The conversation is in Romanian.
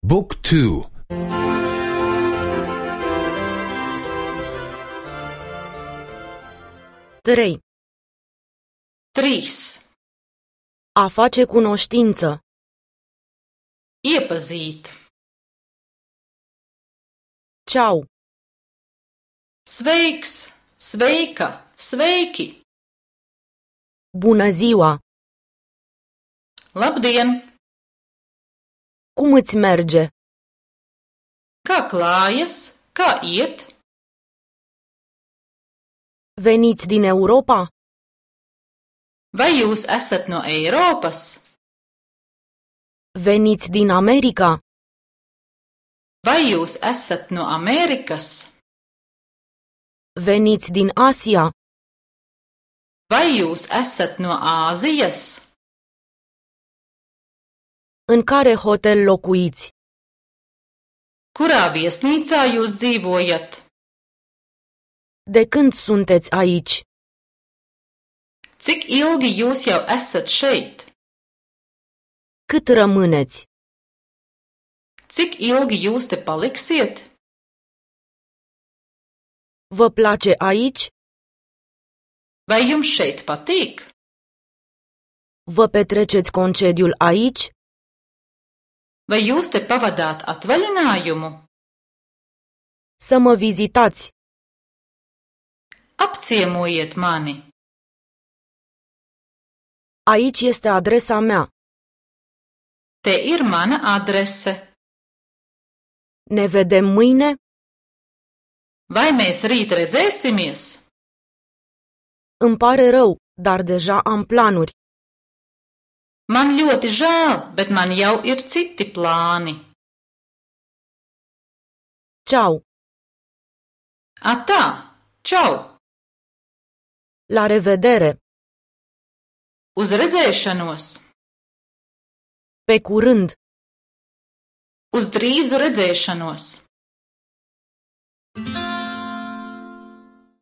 บุ๊กทู 3. Trīs. A face cunoștință. Iepazīt. Ciao. Sveiks, sveika, sveiki. Bună ziua. Labdien! Cum îți merge? Kā klājas? Kā iet? Veniți din Europa? Vai jūs esat no Eiropas? Veniți din America? Vai jūs esat no Amerikas? Veniți din Asia? Vai jūs esat no Āzijas? În care hotel locuiți? Kurā viesnīcā jūs dzīvojat? De când sunteți aici? Cik ilgi jūs jau esat šeit? Cât rămâneți? Cik ilgi jūs te paliksiet? Vă place aici? Vai jums šeit patīk? Vă petreceți concediul aici? Vai jūs te pavadāt atvaļinājumu? Să mă vizitați. Apciemojiet mani! Aici este adresa mea. Te ir mana adrese. Ne vedem mâine? Vai mēs rīt redzēsimies? Îmi pare rău, dar deja am planuri. Man ļoti žēl, bet man jau ir citi plāni. Ciao. Atā, čau! La revedere. Uz redzēšanos! Pe curând. Uz drīzu redzēšanos!